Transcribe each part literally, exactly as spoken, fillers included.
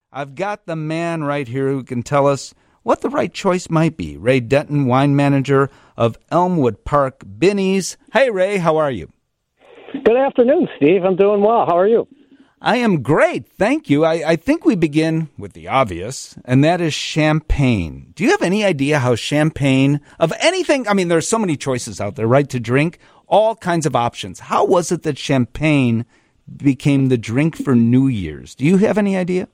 I've got the man right here who can tell us what the right choice might be. Ray Denton, wine manager of Elmwood Park Binny's. Hey, Ray, how are you? Good afternoon, Steve. I'm doing well. How are you? I am great, thank you. I, I think we begin with the obvious, and that is champagne. Do you have any idea how champagne, of anything, I mean, there's so many choices out there, right, to drink, all kinds of options. How was it that champagne became the drink for New Year's? Do you have any idea?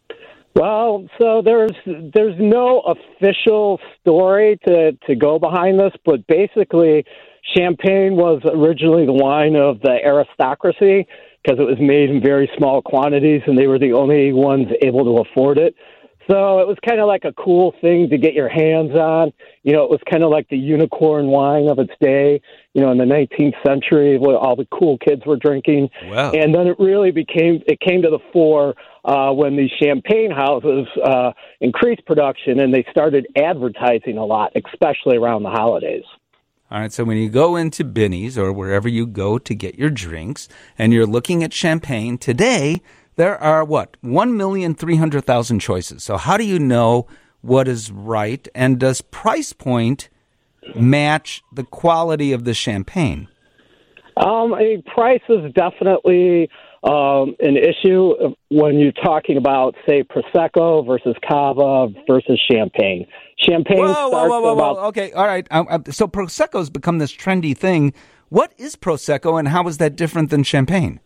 Well, so there's there's no official story to, to go behind this, but basically champagne was originally the wine of the aristocracy because it was made in very small quantities and they were the only ones able to afford it. So it was kind of like a cool thing to get your hands on. You know, it was kind of like the unicorn wine of its day, you know, in the nineteenth century, where all the cool kids were drinking. Wow. And then it really became, it came to the fore uh, when the champagne houses uh, increased production and they started advertising a lot, especially around the holidays. All right, so when you go into Binny's or wherever you go to get your drinks and you're looking at champagne, today there are, what, one million three hundred thousand choices. So how do you know what is right, and does price point match the quality of the champagne? Um, I mean, price is definitely um, an issue when you're talking about, say, Prosecco versus Cava versus Champagne. Champagne whoa, starts whoa, whoa, whoa, about... whoa. Okay, all right. Um, uh, so Prosecco's become this trendy thing. What is Prosecco, and how is that different than Champagne?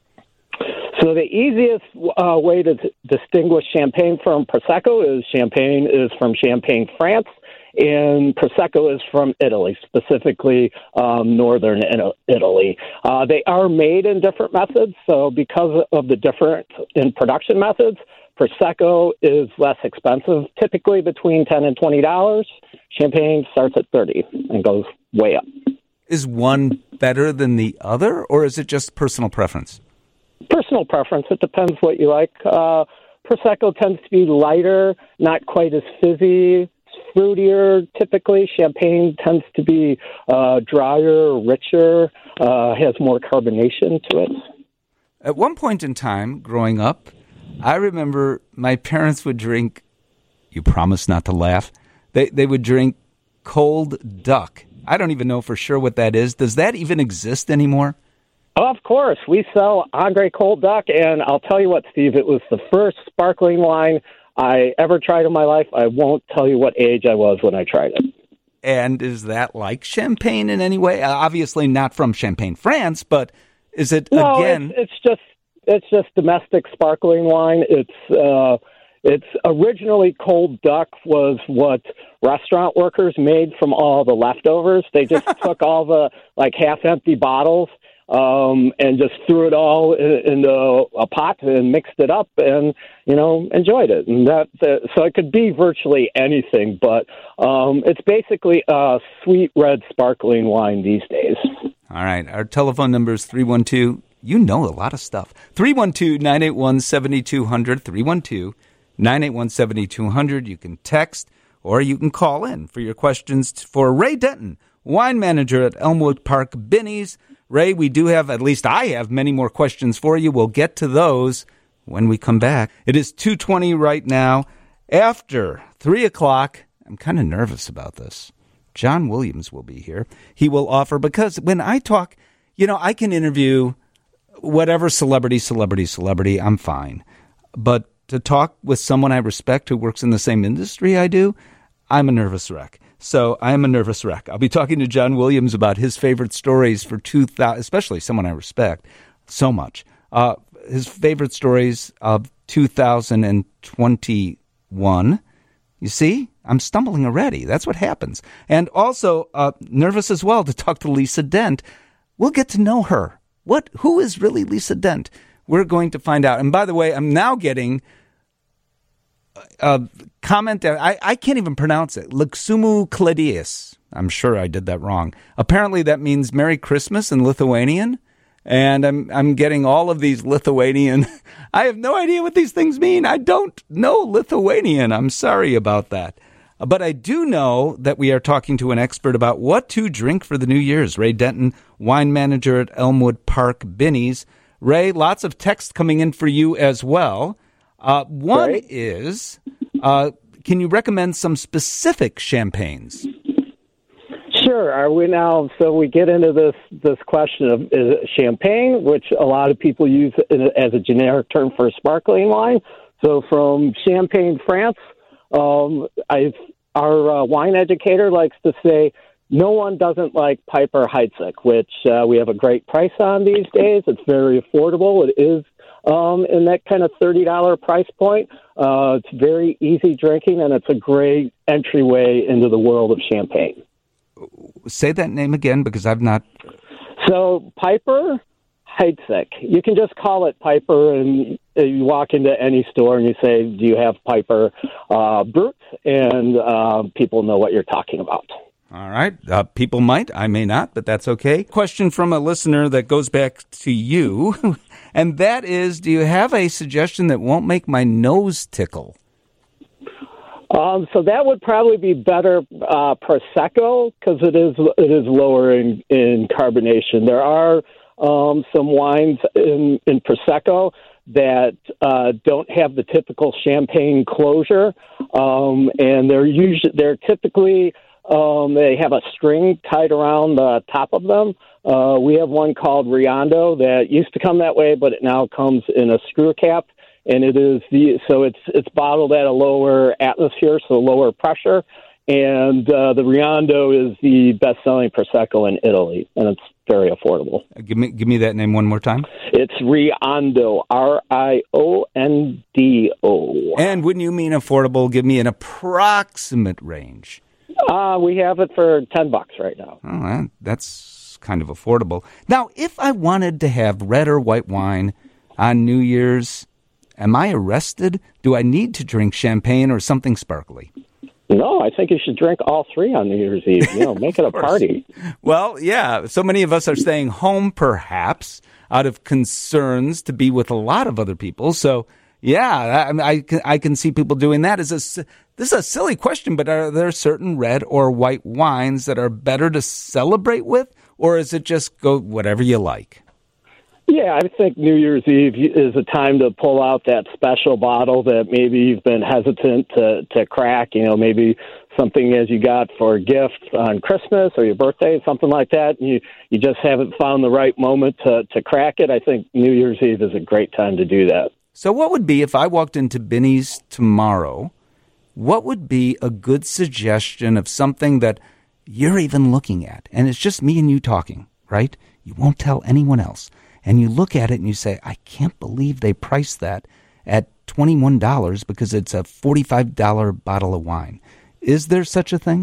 So the easiest uh, way to t- distinguish Champagne from Prosecco is Champagne is from Champagne, France, and Prosecco is from Italy, specifically um, northern Italy. Uh, they are made in different methods, so because of the difference in production methods, Prosecco is less expensive, typically between ten and twenty dollars. Champagne starts at thirty and goes way up. Is one better than the other, or is it just personal preference? Personal preference. It depends what you like. Uh, Prosecco tends to be lighter, not quite as fizzy, fruitier typically. Champagne tends to be uh, drier, richer, uh, has more carbonation to it. At one point in time, growing up, I remember my parents would drink, you promise not to laugh, they, they would drink cold duck. I don't even know for sure what that is. Does that even exist anymore? Of course. We sell Andre Cold Duck, and I'll tell you what, Steve, it was the first sparkling wine I ever tried in my life. I won't tell you what age I was when I tried it. And is that like champagne in any way? Uh, obviously not from Champagne, France, but is it, no, again... It's, it's just it's just domestic sparkling wine. It's uh, it's originally Cold Duck was what restaurant workers made from all the leftovers. They just took all the like half-empty bottles Um, and just threw it all in, into a pot and mixed it up and, you know, enjoyed it. And that, that so it could be virtually anything, but um, it's basically a sweet red sparkling wine these days. All right. Our telephone number is three one two, you know a lot of stuff, three one two, nine eight one, seven two zero zero, three one two, nine eight one, seven two zero zero. You can text or you can call in for your questions for Ray Denton, wine manager at Elmwood Park Binny's. Ray, we do have, at least I have, many more questions for you. We'll get to those when we come back. It is two twenty right now. After three o'clock, I'm kind of nervous about this. John Williams will be here. He will offer, because when I talk, you know, I can interview whatever celebrity, celebrity, celebrity, I'm fine. But to talk with someone I respect who works in the same industry I do, I'm a nervous wreck. So I am a nervous wreck. I'll be talking to John Williams about his favorite stories for two thousand, especially someone I respect so much. Uh, his favorite stories of two thousand twenty-one. You see, I'm stumbling already. That's what happens. And also uh, nervous as well to talk to Lisa Dent. We'll get to know her. What? Who is really Lisa Dent? We're going to find out. And by the way, I'm now getting a comment there. I, I can't even pronounce it. Luxumu Kledius. I'm sure I did that wrong. Apparently that means Merry Christmas in Lithuanian. And I'm I'm getting all of these Lithuanian. I have no idea what these things mean. I don't know Lithuanian. I'm sorry about that. But I do know that we are talking to an expert about what to drink for the New Year's. Ray Denton, wine manager at Elmwood Park Binny's. Ray, lots of text coming in for you as well. Uh, one Great. is, uh, can you recommend some specific champagnes? Sure. Are we now? So we get into this this question of is it champagne, which a lot of people use as a generic term for sparkling wine. So from Champagne, France, um, I our uh, wine educator likes to say no one doesn't like Piper Heidsieck, which uh, we have a great price on these days. It's very affordable. It is um, in that kind of thirty dollars price point. Uh, it's very easy drinking, and it's a great entryway into the world of champagne. Say that name again, because I've not... So Piper Heidsieck. You can just call it Piper, and you walk into any store and you say, do you have Piper uh, Brut? And uh, people know what you're talking about. All right. Uh, people might. I may not, but that's okay. Question from a listener that goes back to you, and that is, do you have a suggestion that won't make my nose tickle? Um, so that would probably be better uh, Prosecco, because it is it is lower in, in carbonation. There are um, some wines in, in Prosecco that uh, don't have the typical champagne closure, um, and they're usually they're typically um, they have a string tied around the top of them. Uh, we have one called Riondo that used to come that way, but it now comes in a screw cap. And it is the so it's it's bottled at a lower atmosphere, so lower pressure. And uh, the Riondo is the best-selling Prosecco in Italy, and it's very affordable. Give me give me that name one more time. It's Riondo, R I O N D O. And when you mean affordable, give me an approximate range. Uh, we have it for ten bucks right now. Oh, that, that's kind of affordable. Now, if I wanted to have red or white wine on New Year's, am I arrested? Do I need to drink champagne or something sparkly? No, I think you should drink all three on New Year's Eve. You know, make it a party. Well, yeah. So many of us are staying home, perhaps, out of concerns to be with a lot of other people. So, yeah, I, mean, I, can, I can see people doing that. Is a, this is a silly question, but are there certain red or white wines that are better to celebrate with? Or is it just go whatever you like? Yeah, I think New Year's Eve is a time to pull out that special bottle that maybe you've been hesitant to, to crack, you know, maybe something as you got for a gift on Christmas or your birthday, something like that. And you, you just haven't found the right moment to, to crack it. I think New Year's Eve is a great time to do that. So what would be, if I walked into Binny's tomorrow, what would be a good suggestion of something that you're even looking at? And it's just me and you talking, right? You won't tell anyone else. And you look at it and you say, I can't believe they priced that at twenty-one dollars because it's a forty-five dollars bottle of wine. Is there such a thing?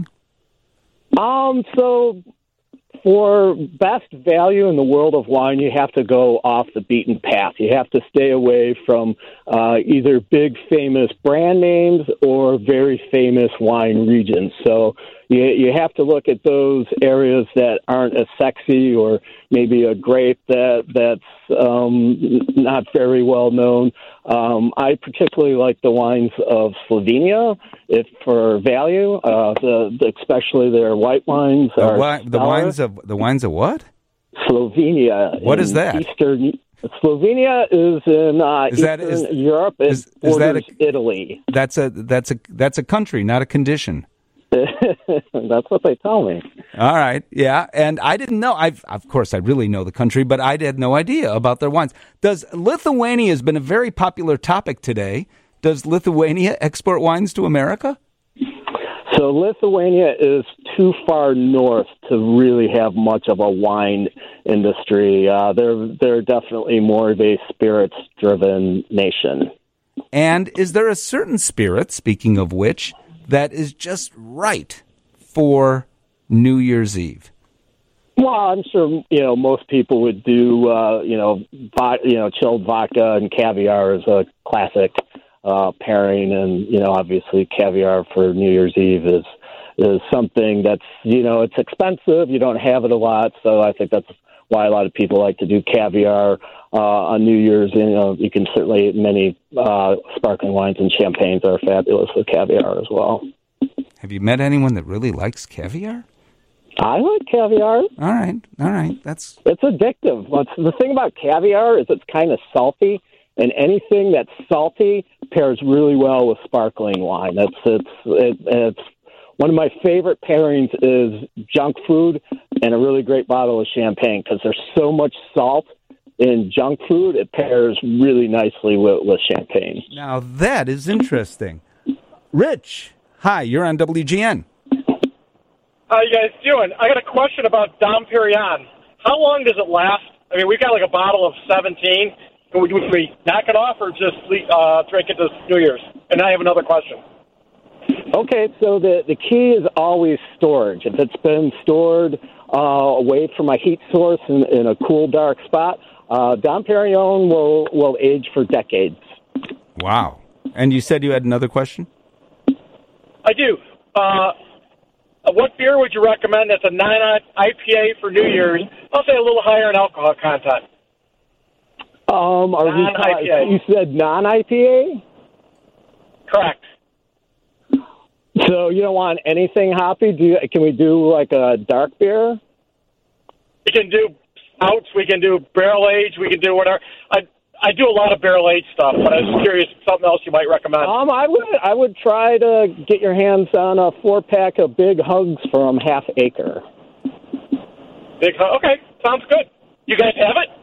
Um, so for best value in the world of wine, you have to go off the beaten path. You have to stay away from uh, either big famous brand names or very famous wine regions. So you, you have to look at those areas that aren't as sexy, or maybe a grape that that's um, not very well known. Um, I particularly like the wines of Slovenia, if for value, uh, the, the, especially their white wines. The, are wi- the wines of the wines of what? Slovenia. What is that? Eastern Slovenia is in uh, is that, Eastern is, Europe. It is, is that a, Italy. That's a that's a that's a country, not a condition. That's what they tell me. All right, yeah, and I didn't know. I've of course I really know the country, but I had no idea about their wines. Does Lithuania has been a very popular topic today? Does Lithuania export wines to America? So Lithuania is too far north to really have much of a wine industry. Uh, they're they're definitely more of a spirits-driven nation. And is there a certain spirit, speaking of which, that is just right for New Year's Eve? Well, I'm sure you know most people would do uh, you know vo- you know chilled vodka and caviar is a classic uh, pairing, and you know obviously caviar for New Year's Eve is is something that's you know it's expensive. You don't have it a lot, so I think that's why a lot of people like to do caviar uh, on New Year's. And, you know, you can certainly many uh, sparkling wines and champagnes are fabulous with caviar as well. Have you met anyone that really likes caviar? I like caviar. All right, all right. That's it's addictive. What's the thing about caviar is it's kind of salty, and anything that's salty pairs really well with sparkling wine. That's it's it, it's one of my favorite pairings is junk food and a really great bottle of champagne because there's so much salt in junk food. It pairs really nicely with, with champagne. Now that is interesting. Rich, hi, you're on W G N. How you guys doing? I got a question about Dom Perignon. How long does it last? I mean, we've got like a bottle of seventeen. Can we, would we knock it off or just uh, drink it this New Year's? And I have another question. Okay, so the, the key is always storage. If it's been stored uh, away from a heat source in, in a cool, dark spot, uh, Dom Perignon will, will age for decades. Wow. And you said you had another question? I do. Uh, what beer would you recommend that's a non-I P A for New Year's? I'll say a little higher in alcohol content. Um, are non-I P A. We, you said non-I P A? Correct. So you don't want anything hoppy? Do you, can we do like a dark beer? We can do stouts. We can do barrel age. We can do whatever. I I do a lot of barrel age stuff, but I was curious if something else you might recommend. Um, I would I would try to get your hands on a four pack of Big Hugs from Half Acre. Big Hug. Okay, sounds good. You guys have it?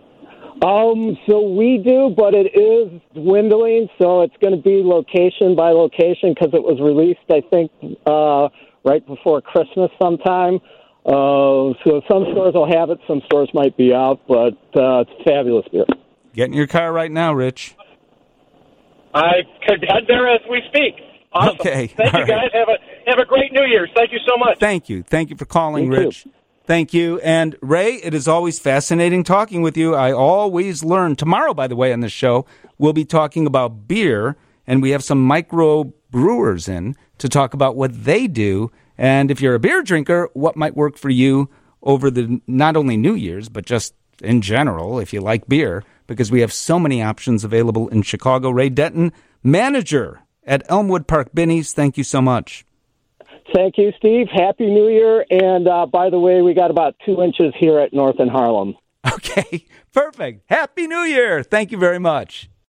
Um, so we do, but it is dwindling, so it's going to be location by location because it was released, I think, uh, right before Christmas sometime. Uh, so some stores will have it, some stores might be out, but uh, it's a fabulous beer. Get in your car right now, Rich. I could head there as we speak. Awesome. Okay. Thank All you, guys. right. Have a have a great New Year's. Thank you so much. Thank you. Thank you for calling, Me too. Rich. Thank you. And Ray, it is always fascinating talking with you. I always learn. Tomorrow, by the way, on the show, we'll be talking about beer, and we have some micro brewers in to talk about what they do. And if you're a beer drinker, what might work for you over the not only New Year's, but just in general, if you like beer, because we have so many options available in Chicago. Ray Denton, manager at Elmwood Park Binny's. Thank you so much. Thank you, Steve. Happy New Year. And uh, by the way, we got about two inches here at North in Harlem. Okay, perfect. Happy New Year. Thank you very much.